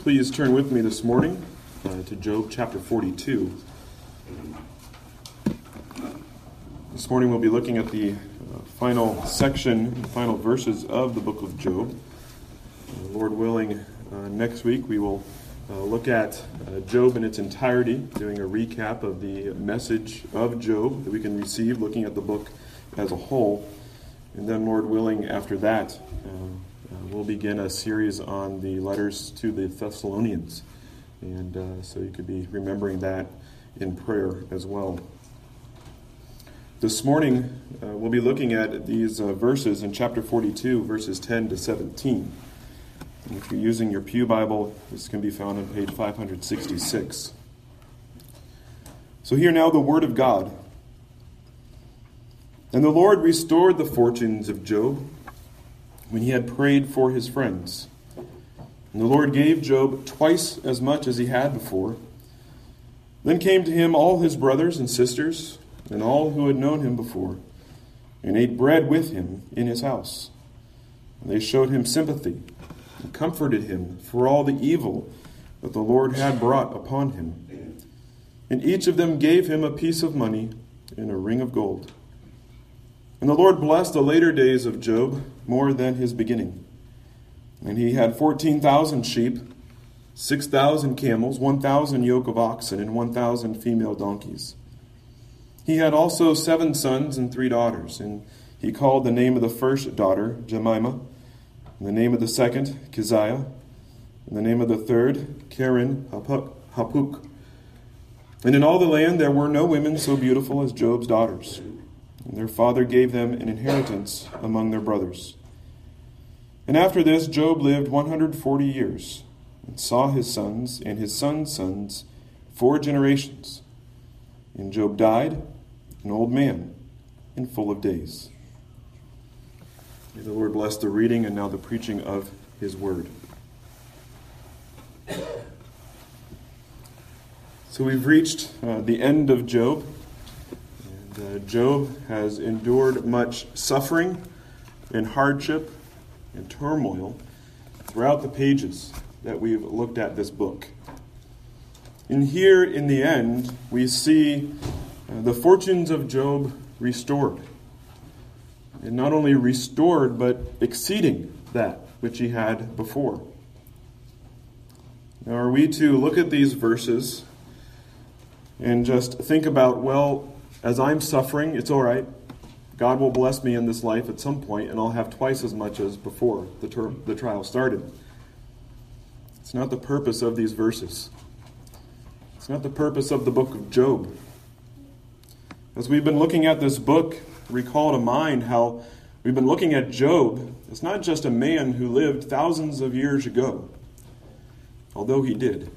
Please turn with me this morning to Job chapter 42. This morning we'll be looking at the final section, the final verses of the book of Job. Lord willing, next week we will look at Job in its entirety, doing a recap of the message of Job that we can receive, looking at the book as a whole. And then, Lord willing, after that, we'll begin a series on the letters to the Thessalonians. And so you could be remembering that in prayer as well. This morning, we'll be looking at these verses in chapter 42, verses 10 to 17. And if you're using your Pew Bible, this can be found on page 566. So hear now the word of God. And the Lord restored the fortunes of Job when he had prayed for his friends. And the Lord gave Job twice as much as he had before. Then came to him all his brothers and sisters, and all who had known him before, and ate bread with him in his house. And they showed him sympathy, and comforted him for all the evil that the Lord had brought upon him. And each of them gave him a piece of money and a ring of gold. And the Lord blessed the later days of Job more than his beginning. And he had 14,000 sheep, 6,000 camels, 1,000 yoke of oxen, and 1,000 female donkeys. He had also 7 sons and 3 daughters, and he called the name of the first daughter Jemimah, and the name of the second Keziah, and the name of the third Karen Hapuk. And in all the land there were no women so beautiful as Job's daughters. And their father gave them an inheritance among their brothers. And after this, Job lived 140 years, and saw his sons and his sons' sons 4 generations. And Job died, an old man, and full of days. May the Lord bless the reading and now the preaching of his word. So we've reached the end of Job. Job has endured much suffering and hardship and turmoil throughout the pages that we've looked at this book. And here in the end, we see the fortunes of Job restored. And not only restored, but exceeding that which he had before. Now, are we to look at these verses and just think about, well, as I'm suffering, it's all right. God will bless me in this life at some point, and I'll have twice as much as before the trial started. It's not the purpose of these verses. It's not the purpose of the book of Job. As we've been looking at this book, recall to mind how we've been looking at Job. It's not just a man who lived thousands of years ago, although he did.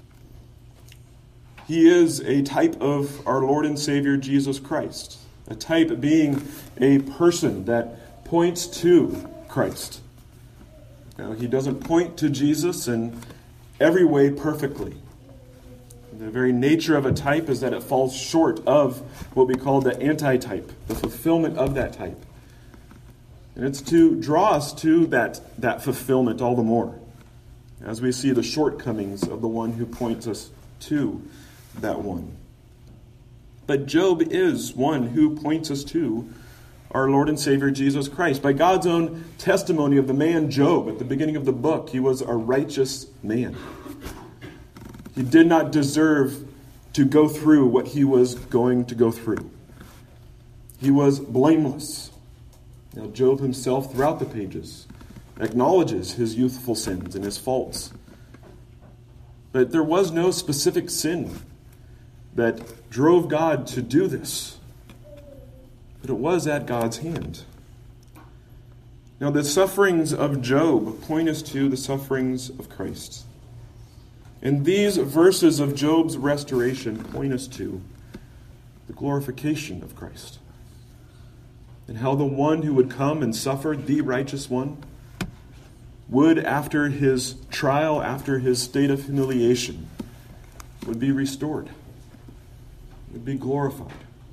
He is a type of our Lord and Savior Jesus Christ, a type being a person that points to Christ. Now, he doesn't point to Jesus in every way perfectly. The very nature of a type is that it falls short of what we call the antitype, the fulfillment of that type. And it's to draw us to that fulfillment all the more, as we see the shortcomings of the one who points us to that one. But Job is one who points us to our Lord and Savior Jesus Christ. By God's own testimony of the man Job at the beginning of the book, he was a righteous man. He did not deserve to go through what he was going to go through. He was blameless. Now, Job himself, throughout the pages, acknowledges his youthful sins and his faults. But there was no specific sin that drove God to do this. But it was at God's hand. Now, the sufferings of Job point us to the sufferings of Christ. And these verses of Job's restoration point us to the glorification of Christ. And how the one who would come and suffer, the righteous one, would, after his trial, after his state of humiliation, would be restored, would be glorified.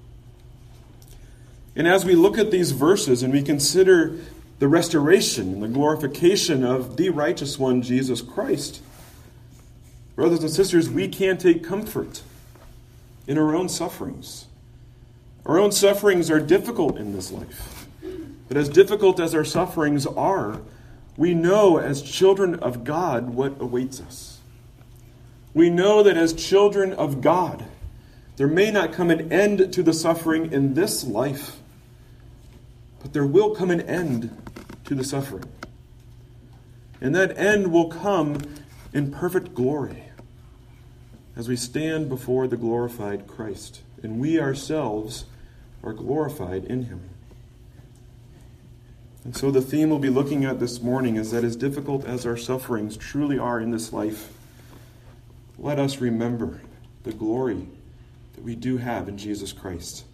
And as we look at these verses and we consider the restoration and the glorification of the righteous one, Jesus Christ, Brothers and sisters, we can take comfort in our own sufferings. Our own sufferings are difficult in this life. But as difficult as our sufferings are, we know as children of God what awaits us. We know that as children of God, there may not come an end to the suffering in this life, but there will come an end to the suffering. And that end will come in perfect glory as we stand before the glorified Christ, and we ourselves are glorified in him. And so the theme we'll be looking at this morning is that as difficult as our sufferings truly are in this life, let us remember the glory that we do have in Jesus Christ.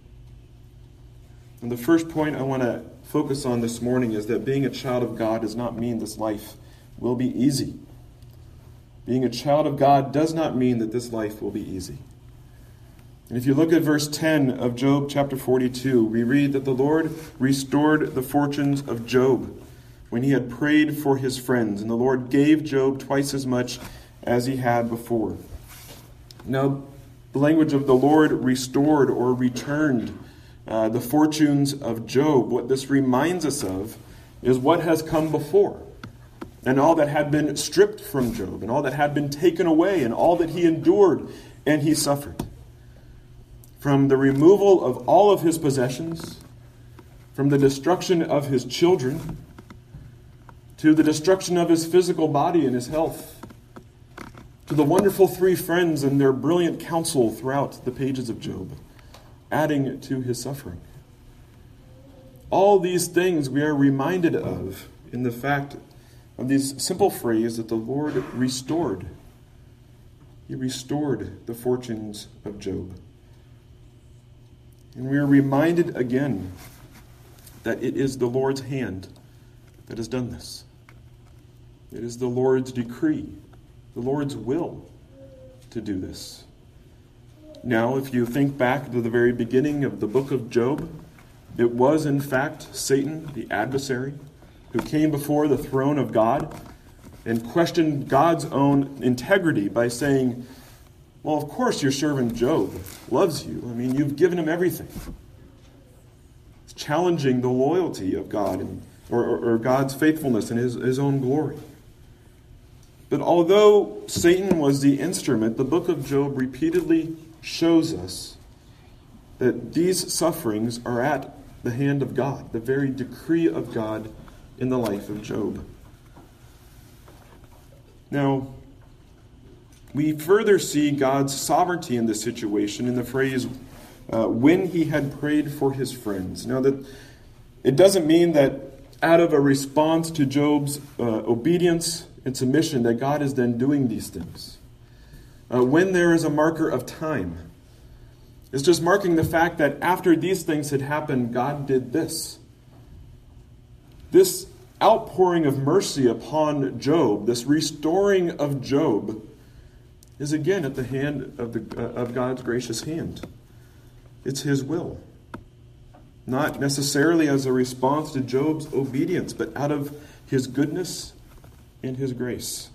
And the first point I want to focus on this morning is that being a child of God does not mean this life will be easy. Being a child of God does not mean that this life will be easy. And if you look at verse 10 of Job chapter 42, we read that the Lord restored the fortunes of Job when he had prayed for his friends, and the Lord gave Job twice as much as he had before. Now, the language of the Lord restored or returned the fortunes of Job, what this reminds us of is what has come before, and all that had been stripped from Job, and all that had been taken away, and all that he endured and he suffered. From the removal of all of his possessions, from the destruction of his children, to the destruction of his physical body and his health, to the wonderful three friends and their brilliant counsel throughout the pages of Job, adding to his suffering. All these things we are reminded of in the fact of this simple phrase that the Lord restored. He restored the fortunes of Job. And we are reminded again that it is the Lord's hand that has done this. It is the Lord's decree, the Lord's will to do this. Now, if you think back to the very beginning of the book of Job, it was in fact Satan, the adversary, who came before the throne of God and questioned God's own integrity by saying, well, of course your servant Job loves you. I mean, you've given him everything. It's challenging the loyalty of God or God's faithfulness and his own glory. But although Satan was the instrument, the book of Job repeatedly shows us that these sufferings are at the hand of God, the very decree of God in the life of Job. Now, we further see God's sovereignty in this situation in the phrase, when he had prayed for his friends. Now, that it doesn't mean that out of a response to Job's obedience and submission that God is then doing these things. When there is a marker of time, it's just marking the fact that after these things had happened, God did this. This outpouring of mercy upon Job, this restoring of Job, is again at the hand of God's gracious hand. It's his will. Not necessarily as a response to Job's obedience, but out of his goodness and his grace.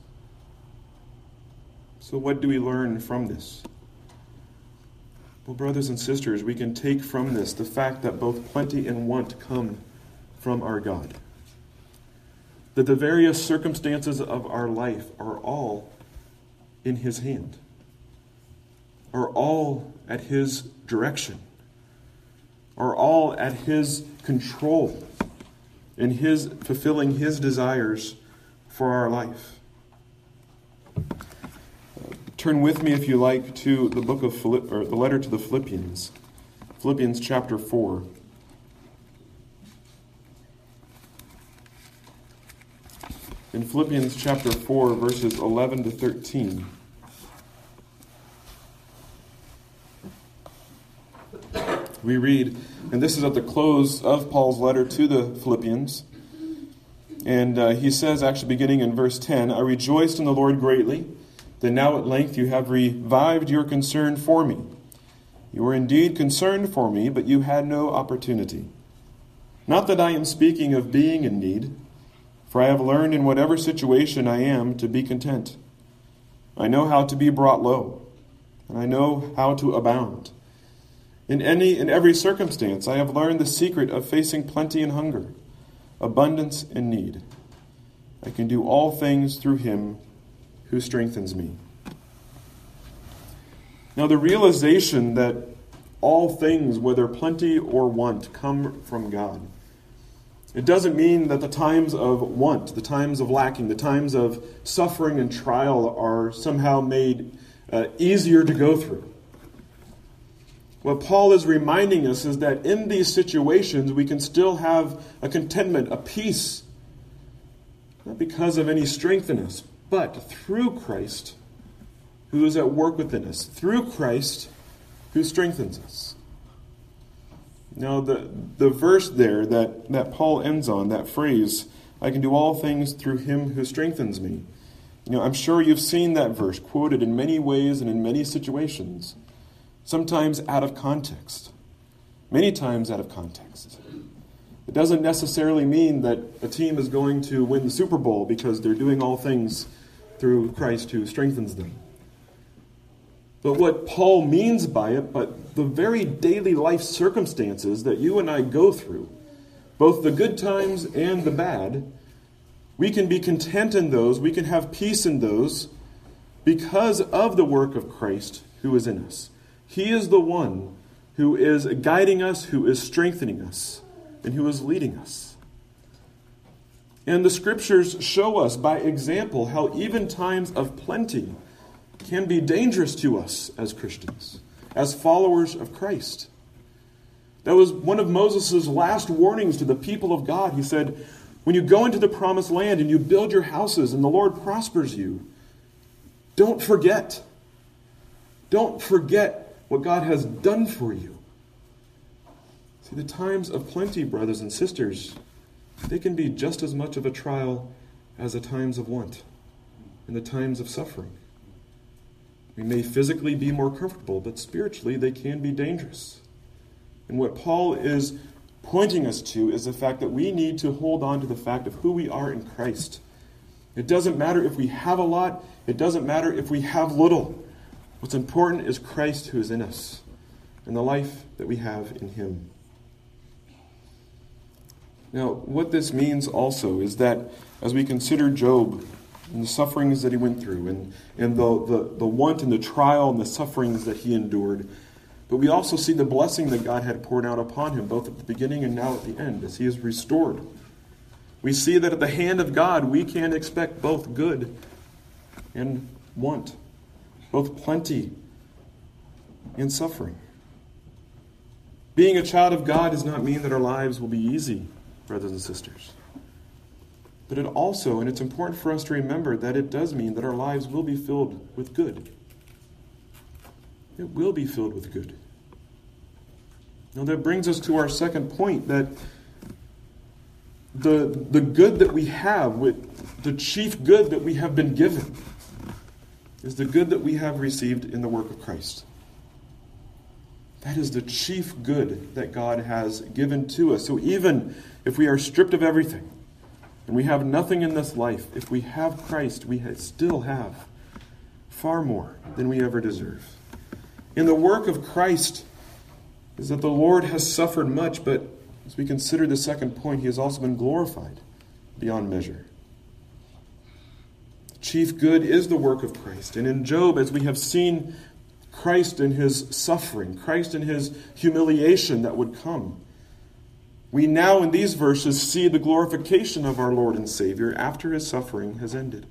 So what do we learn from this? Well, brothers and sisters, we can take from this the fact that both plenty and want come from our God. That the various circumstances of our life are all in his hand, are all at his direction, are all at his control, in his fulfilling his desires for our life. Turn with me, if you like, to the book of the letter to the Philippians, Philippians chapter 4. In Philippians chapter 4, verses 11 to 13. We read, and this is at the close of Paul's letter to the Philippians. And he says, actually beginning in verse 10, I rejoiced in the Lord greatly, that now at length you have revived your concern for me. You were indeed concerned for me, but you had no opportunity. Not that I am speaking of being in need, for I have learned in whatever situation I am to be content. I know how to be brought low, and I know how to abound. In every circumstance, I have learned the secret of facing plenty and hunger, abundance and need. I can do all things through him who strengthens me. Now, the realization that all things, whether plenty or want, come from God. It doesn't mean that the times of want, the times of lacking, the times of suffering and trial are somehow made easier to go through. What Paul is reminding us is that in these situations we can still have a contentment, a peace, not because of any strength in us, but through Christ who is at work within us, through Christ who strengthens us. Now the verse there that Paul ends on, that phrase, I can do all things through him who strengthens me. I'm sure you've seen that verse quoted in many ways and in many situations. Sometimes out of context. Many times out of context. It doesn't necessarily mean that a team is going to win the Super Bowl because they're doing all things through Christ who strengthens them. But what Paul means by it, but the very daily life circumstances that you and I go through, both the good times and the bad, we can be content in those, we can have peace in those, because of the work of Christ who is in us. He is the one who is guiding us, who is strengthening us, and who is leading us. And the Scriptures show us by example how even times of plenty can be dangerous to us as Christians, as followers of Christ. That was one of Moses' last warnings to the people of God. He said, when you go into the promised land and you build your houses and the Lord prospers you, don't forget. Don't forget what God has done for you. See, the times of plenty, brothers and sisters, they can be just as much of a trial as the times of want and the times of suffering. We may physically be more comfortable, but spiritually they can be dangerous. And what Paul is pointing us to is the fact that we need to hold on to the fact of who we are in Christ. It doesn't matter if we have a lot. It doesn't matter if we have little. What's important is Christ who is in us and the life that we have in him. Now, what this means also is that as we consider Job and the sufferings that he went through and the want and the trial and the sufferings that he endured, but we also see the blessing that God had poured out upon him, both at the beginning and now at the end, as he is restored. We see that at the hand of God, we can expect both good and want, both plenty and suffering. Being a child of God does not mean that our lives will be easy, brothers and sisters. But it also, and it's important for us to remember, that it does mean that our lives will be filled with good. It will be filled with good. Now that brings us to our second point, that the good that we have, the chief good that we have been given, is the good that we have received in the work of Christ. That is the chief good that God has given to us. So even if we are stripped of everything, and we have nothing in this life, if we have Christ, we still have far more than we ever deserve. In the work of Christ is that the Lord has suffered much, but as we consider the second point, he has also been glorified beyond measure. The chief good is the work of Christ. And in Job, as we have seen Christ in his suffering, Christ in his humiliation that would come, we now in these verses see the glorification of our Lord and Savior after his suffering has ended.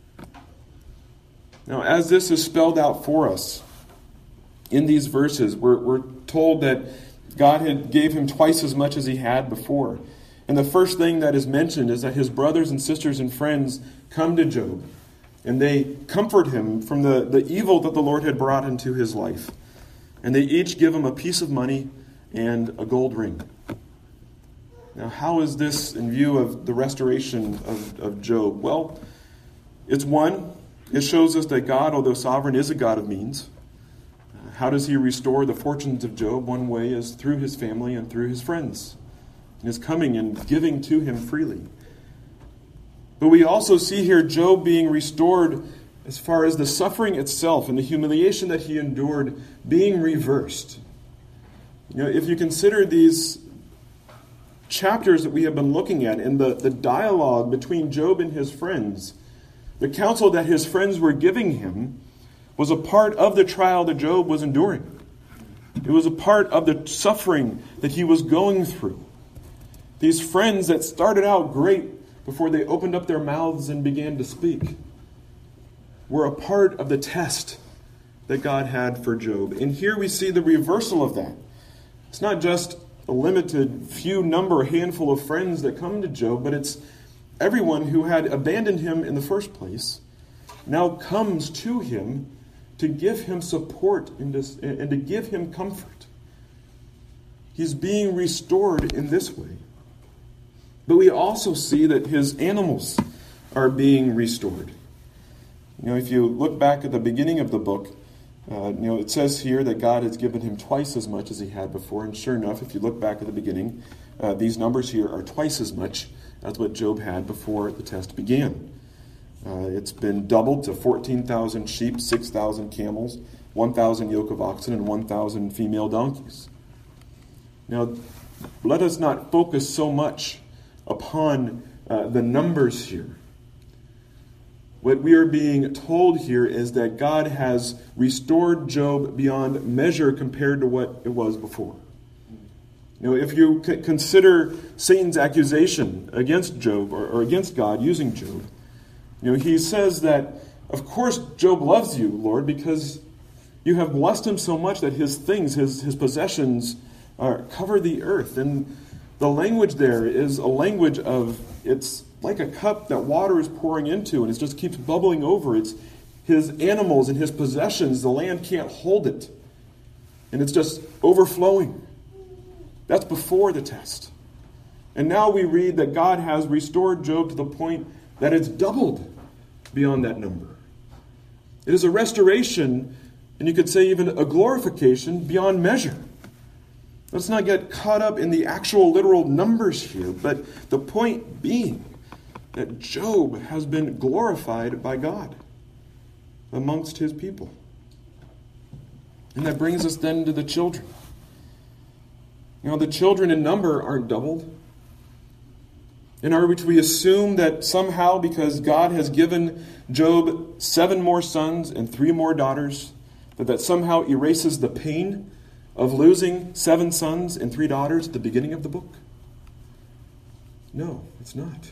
Now, as this is spelled out for us in these verses, we're told that God had gave him twice as much as he had before. And the first thing that is mentioned is that his brothers and sisters and friends come to Job, and they comfort him from the evil that the Lord had brought into his life. And they each give him a piece of money and a gold ring. Now, how is this in view of the restoration of Job? Well, it shows us that God, although sovereign, is a God of means. How does he restore the fortunes of Job? One way is through his family and through his friends, and his coming and giving to him freely. But we also see here Job being restored as far as the suffering itself and the humiliation that he endured being reversed. If you consider these chapters that we have been looking at in the dialogue between Job and his friends, the counsel that his friends were giving him was a part of the trial that Job was enduring. It was a part of the suffering that he was going through. These friends that started out great before they opened up their mouths and began to speak were a part of the test that God had for Job. And here we see the reversal of that. It's not just a limited handful of friends that come to Job, but it's everyone who had abandoned him in the first place now comes to him to give him support and to give him comfort. He's being restored in this way. But we also see that his animals are being restored. If you look back at the beginning of the book, it says here that God has given him twice as much as he had before. And sure enough, if you look back at the beginning, these numbers here are twice as much as what Job had before the test began. It's been doubled to 14,000 sheep, 6,000 camels, 1,000 yoke of oxen, and 1,000 female donkeys. Now, let us not focus so much upon the numbers here. What we are being told here is that God has restored Job beyond measure compared to what it was before. If you consider Satan's accusation against Job or against God using Job, he says that, of course, Job loves you, Lord, because you have blessed him so much that his things, his possessions, cover the earth. And the language there is a language of, it's like a cup that water is pouring into, and it just keeps bubbling over. It's his animals and his possessions, the land can't hold it. And it's just overflowing. That's before the test. And now we read that God has restored Job to the point that it's doubled beyond that number. It is a restoration, and you could say even a glorification beyond measure. Let's not get caught up in the actual literal numbers here, but the point being that Job has been glorified by God amongst his people. And that brings us then to the children. The children in number aren't doubled. And are we assume that somehow, because God has given Job 7 more sons and 3 more daughters, that somehow erases the pain of losing 7 sons and 3 daughters at the beginning of the book? No, it's not.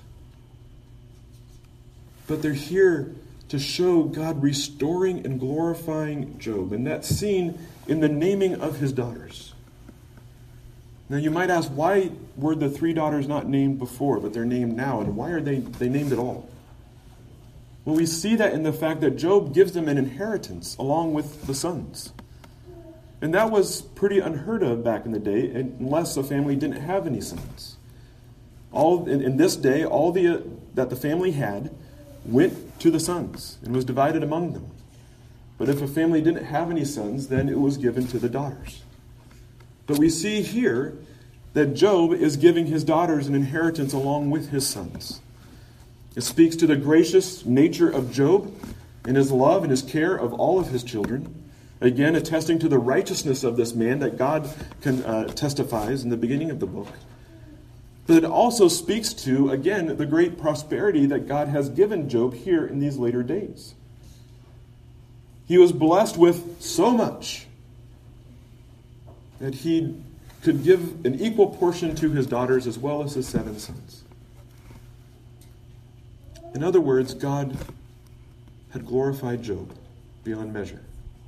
But they're here to show God restoring and glorifying Job. And that's seen in the naming of his daughters. Now you might ask, why were the 3 daughters not named before, but they're named now? And why are they named at all? Well, we see that in the fact that Job gives them an inheritance along with the sons. And that was pretty unheard of back in the day, unless a family didn't have any sons. In this day, all that the family had went to the sons and was divided among them. But if a family didn't have any sons, then it was given to the daughters. But we see here that Job is giving his daughters an inheritance along with his sons. It speaks to the gracious nature of Job and his love and his care of all of his children. Again, attesting to the righteousness of this man that God testifies in the beginning of the book. But it also speaks to, again, the great prosperity that God has given Job here in these later days. He was blessed with so much that he could give an equal portion to his daughters as well as his 7 sons. In other words, God had glorified Job beyond measure.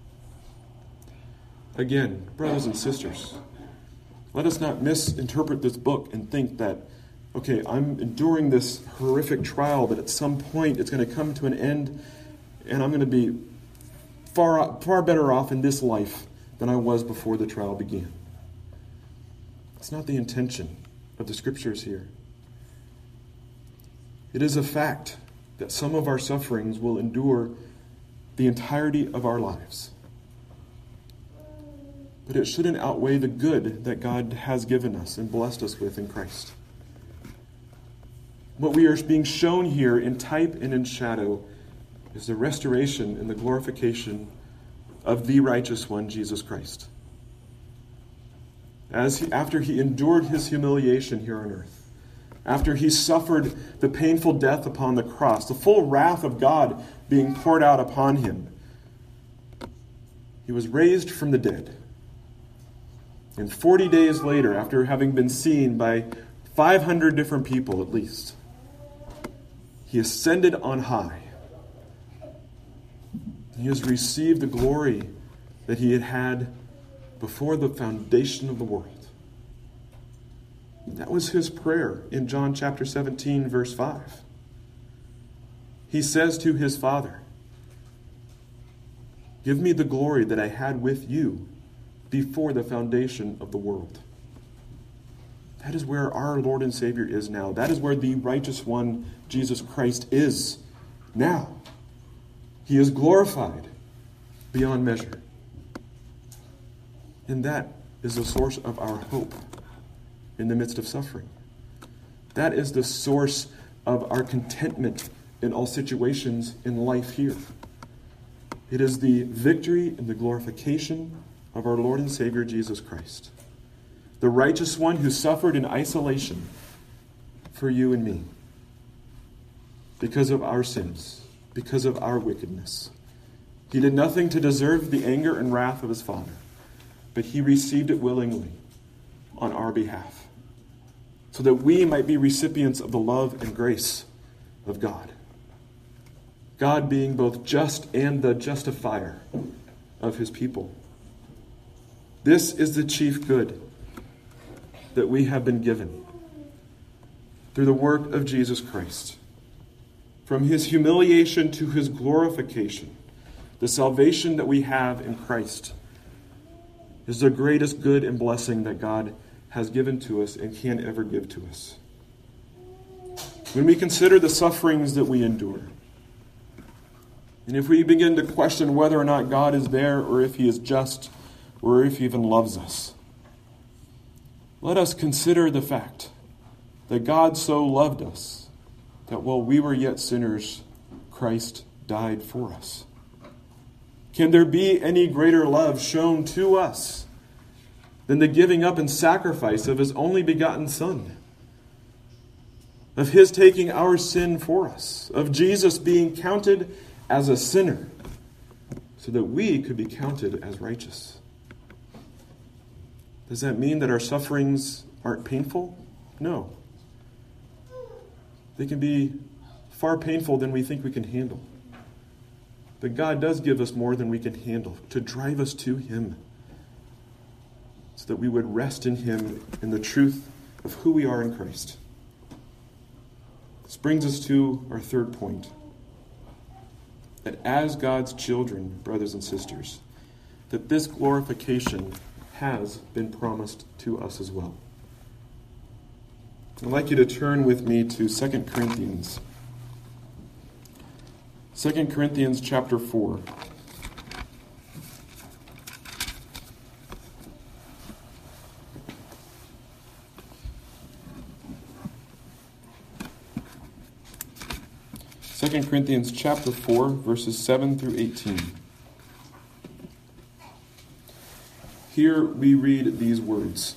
Again, brothers and sisters, let us not misinterpret this book and think that, okay, I'm enduring this horrific trial, but at some point it's going to come to an end and I'm going to be far better off in this life than I was before the trial began. It's not the intention of the scriptures here. It is a fact that some of our sufferings will endure the entirety of our lives. But it shouldn't outweigh the good that God has given us and blessed us with in Christ. What we are being shown here in type and in shadow is the restoration and the glorification of the righteous one, Jesus Christ. After he endured his humiliation here on earth, after he suffered the painful death upon the cross, the full wrath of God being poured out upon him, he was raised from the dead. And 40 days later, after having been seen by 500 different people at least, he ascended on high. He has received the glory that he had had before the foundation of the world. That was his prayer in John chapter 17, verse 5. He says to his Father, "Give me the glory that I had with you before the foundation of the world." That is where our Lord and Savior is now. That is where the righteous one, Jesus Christ, is now. He is glorified beyond measure. And that is the source of our hope in the midst of suffering. That is the source of our contentment in all situations in life here. It is the victory and the glorification of our Lord and Savior Jesus Christ, the righteous one who suffered in isolation for you and me because of our sins, because of our wickedness. He did nothing to deserve the anger and wrath of his Father, but he received it willingly on our behalf, so that we might be recipients of the love and grace of God. God being both just and the justifier of his people. This is the chief good that we have been given through the work of Jesus Christ. From his humiliation to his glorification, the salvation that we have in Christ is the greatest good and blessing that God has given to us and can ever give to us. When we consider the sufferings that we endure, and if we begin to question whether or not God is there, or if he is just, or if he even loves us, let us consider the fact that God so loved us that while we were yet sinners, Christ died for us. Can there be any greater love shown to us than the giving up and sacrifice of his only begotten Son? Of his taking our sin for us, of Jesus being counted as a sinner so that we could be counted as righteous. Does that mean that our sufferings aren't painful? No. They can be far painful than we think we can handle. But God does give us more than we can handle to drive us to him, so that we would rest in him in the truth of who we are in Christ. This brings us to our third point. That as God's children, brothers and sisters, that this glorification has been promised to us as well. I'd like you to turn with me to 2 Corinthians. 2 Corinthians chapter 4. Second Corinthians chapter 4, verses 7 through 18. Here we read these words.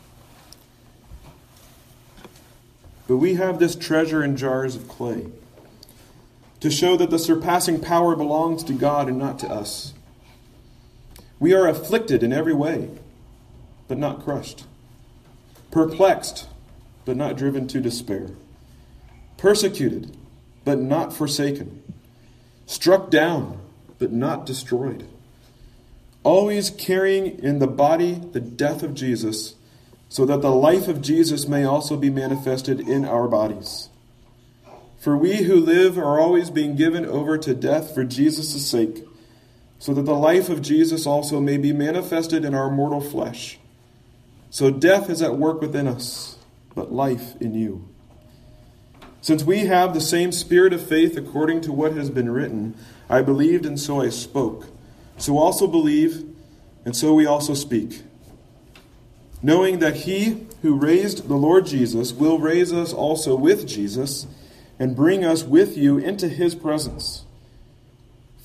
But we have this treasure in jars of clay, to show that the surpassing power belongs to God and not to us. We are afflicted in every way, but not crushed. Perplexed, but not driven to despair. Persecuted, but not forsaken. Struck down, but not destroyed. Always carrying in the body the death of Jesus, so that the life of Jesus may also be manifested in our bodies. For we who live are always being given over to death for Jesus' sake, so that the life of Jesus also may be manifested in our mortal flesh. So death is at work within us, but life in you. Since we have the same spirit of faith according to what has been written, I believed and so I spoke. So also believe, and so we also speak. Knowing that he who raised the Lord Jesus will raise us also with Jesus and bring us with you into his presence.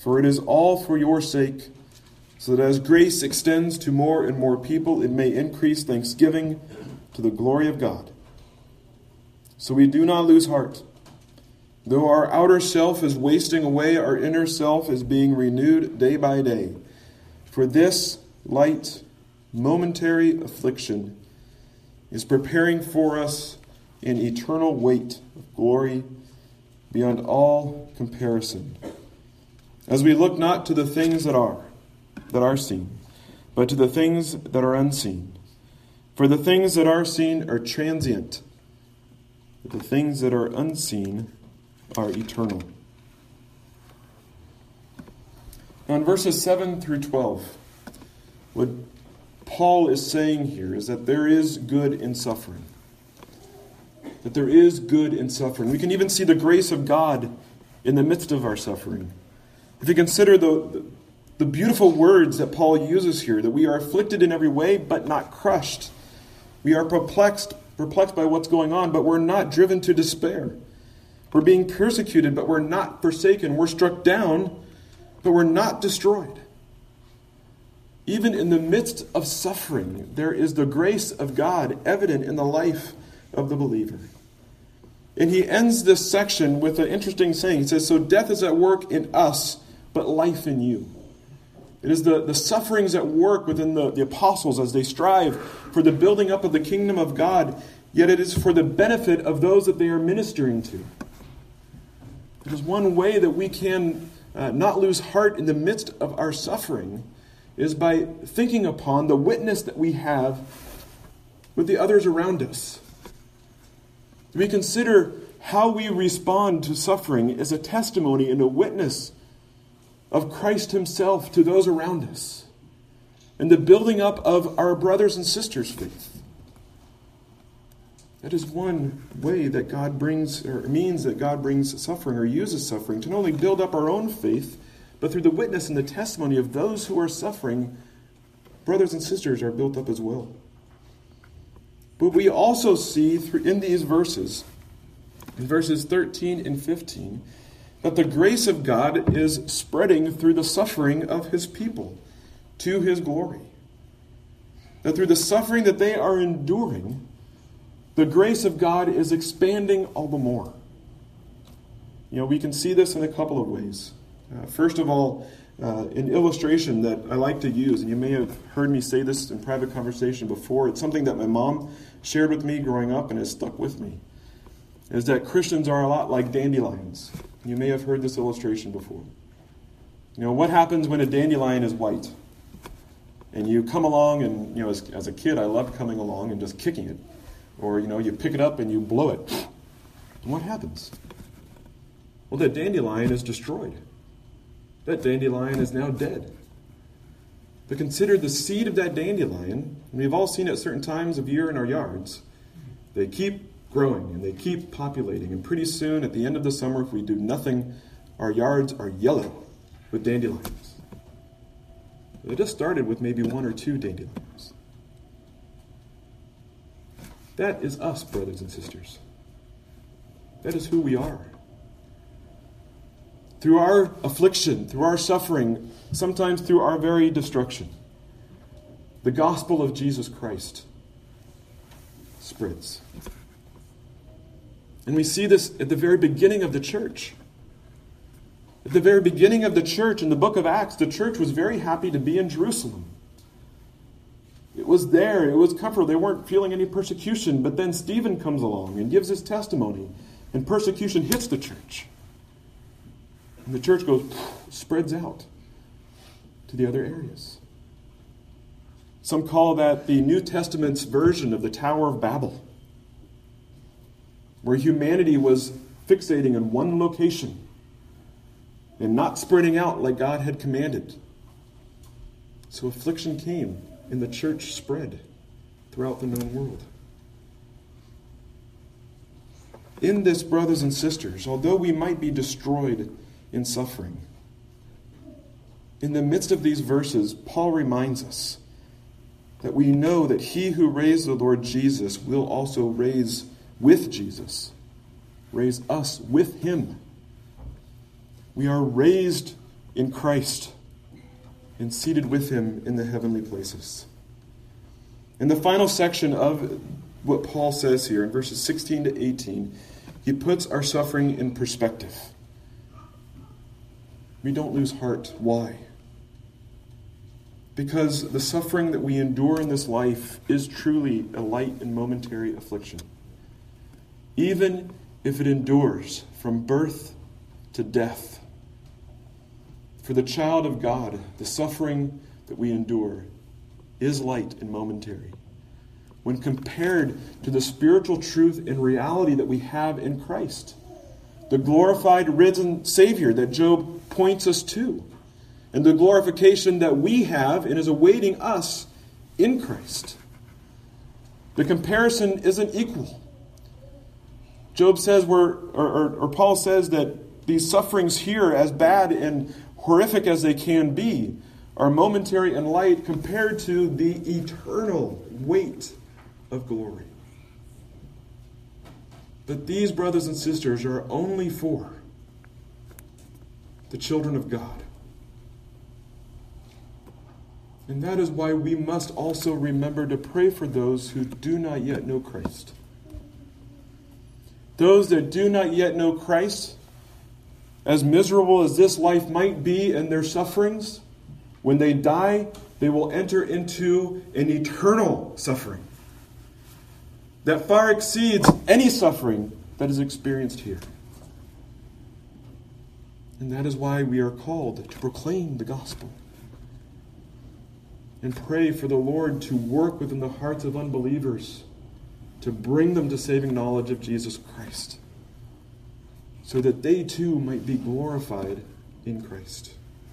For it is all for your sake, so that as grace extends to more and more people, it may increase thanksgiving to the glory of God. So we do not lose heart. Though our outer self is wasting away, our inner self is being renewed day by day. For this light, momentary affliction is preparing for us an eternal weight of glory beyond all comparison. As we look not to the things that are seen, but to the things that are unseen. For the things that are seen are transient, but the things that are unseen are eternal. Now in verses 7 through 12, what Paul is saying here is that there is good in suffering. That there is good in suffering. We can even see the grace of God in the midst of our suffering. If you consider the beautiful words that Paul uses here, that we are afflicted in every way, but not crushed. We are perplexed by what's going on, but we're not driven to despair. We're being persecuted, but we're not forsaken. We're struck down, but we're not destroyed. Even in the midst of suffering, there is the grace of God evident in the life of the believer. And he ends this section with an interesting saying. He says, so death is at work in us, but life in you. It is the sufferings at work within the apostles as they strive for the building up of the kingdom of God, yet it is for the benefit of those that they are ministering to. It is one way that we can not lose heart in the midst of our suffering is by thinking upon the witness that we have with the others around us. We consider how we respond to suffering as a testimony and a witness of Christ himself to those around us, and the building up of our brothers and sisters' faith. That is one way that God brings, or means that God brings suffering or uses suffering to not only build up our own faith, but through the witness and the testimony of those who are suffering, brothers and sisters are built up as well. But we also see in these verses, in verses 13 and 15, that the grace of God is spreading through the suffering of his people to his glory. That through the suffering that they are enduring, the grace of God is expanding all the more. We can see this in a couple of ways. First of all, an illustration that I like to use, and you may have heard me say this in private conversation before. It's something that my mom shared with me growing up and has stuck with me, is that Christians are a lot like dandelions. You may have heard this illustration before. What happens when a dandelion is white? And you come along and, as a kid, I loved coming along and just kicking it. Or, you pick it up and you blow it. And what happens? Well, that dandelion is destroyed. That dandelion is now dead. But consider the seed of that dandelion, and we've all seen it at certain times of year in our yards. They keep growing and they keep populating, and pretty soon at the end of the summer, if we do nothing, our yards are yellow with dandelions. They just started with maybe 1 or 2 dandelions. That is us, brothers and sisters. That is who we are. Through our affliction, through our suffering, sometimes through our very destruction, the gospel of Jesus Christ spreads. And we see this at the very beginning of the church. At the very beginning of the church, in the book of Acts, the church was very happy to be in Jerusalem. It was there. It was comfortable. They weren't feeling any persecution. But then Stephen comes along and gives his testimony, and persecution hits the church. And the church spreads out to the other areas. Some call that the New Testament's version of the Tower of Babel, where humanity was fixating in one location and not spreading out like God had commanded. So affliction came, and the church spread throughout the known world. In this, brothers and sisters, although we might be destroyed in suffering, in the midst of these verses, Paul reminds us that we know that he who raised the Lord Jesus will also raise with Jesus, raise us with him. We are raised in Christ and seated with him in the heavenly places. In the final section of what Paul says here, in verses 16 to 18, he puts our suffering in perspective. We don't lose heart. Why? Because the suffering that we endure in this life is truly a light and momentary affliction. Even if it endures from birth to death. For the child of God, the suffering that we endure is light and momentary when compared to the spiritual truth and reality that we have in Christ, the glorified, risen Savior that Job points us to, and the glorification that we have and is awaiting us in Christ. The comparison isn't equal. Job says, or Paul says that these sufferings here, as bad and horrific as they can be, are momentary and light compared to the eternal weight of glory. But these brothers and sisters are only for the children of God. And that is why we must also remember to pray for those who do not yet know Christ. Those that do not yet know Christ, as miserable as this life might be in their sufferings, when they die, they will enter into an eternal suffering that far exceeds any suffering that is experienced here. And that is why we are called to proclaim the gospel and pray for the Lord to work within the hearts of unbelievers to bring them to saving knowledge of Jesus Christ, so that they too might be glorified in Christ.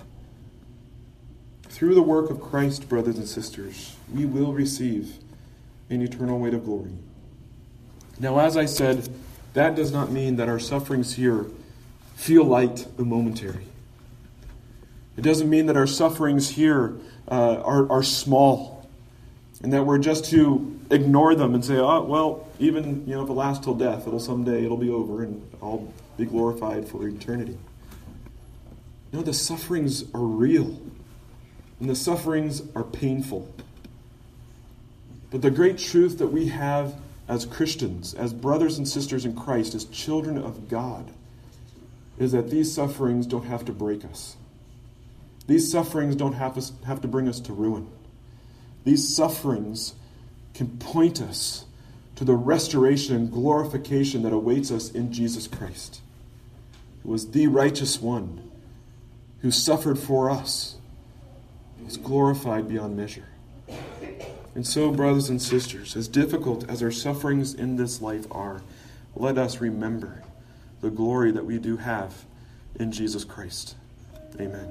Through the work of Christ, brothers and sisters, we will receive an eternal weight of glory. Now, as I said, that does not mean that our sufferings here feel light and momentary. It doesn't mean that our sufferings here are small, and that we're just to ignore them and say, oh, well, even if it lasts till death, it'll be over and I'll be glorified for eternity. No, the sufferings are real, and the sufferings are painful. But the great truth that we have as Christians, as brothers and sisters in Christ, as children of God, is that these sufferings don't have to break us. These sufferings don't have to bring us to ruin. These sufferings can point us to the restoration and glorification that awaits us in Jesus Christ, who was the righteous one, who suffered for us, is glorified beyond measure. And so, brothers and sisters, as difficult as our sufferings in this life are, let us remember the glory that we do have in Jesus Christ. Amen.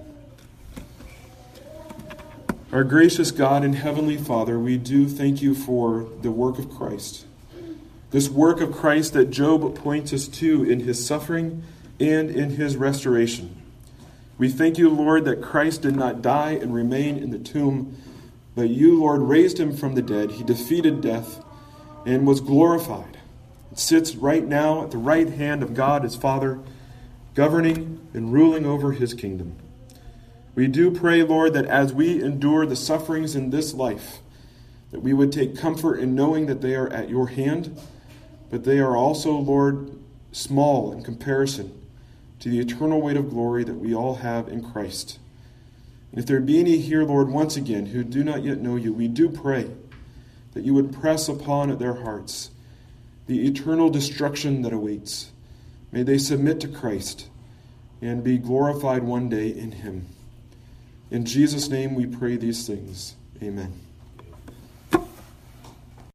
Our gracious God and Heavenly Father, we do thank you for the work of Christ. This work of Christ that Job points us to in his suffering and in his restoration. We thank you, Lord, that Christ did not die and remain in the tomb, but you, Lord, raised him from the dead. He defeated death and was glorified. It sits right now at the right hand of God, his Father, governing and ruling over his kingdom. We do pray, Lord, that as we endure the sufferings in this life, that we would take comfort in knowing that they are at your hand, but they are also, Lord, small in comparison to the eternal weight of glory that we all have in Christ. And if there be any here, Lord, once again, who do not yet know you, we do pray that you would press upon their hearts the eternal destruction that awaits. May they submit to Christ and be glorified one day in him. In Jesus' name we pray these things. Amen.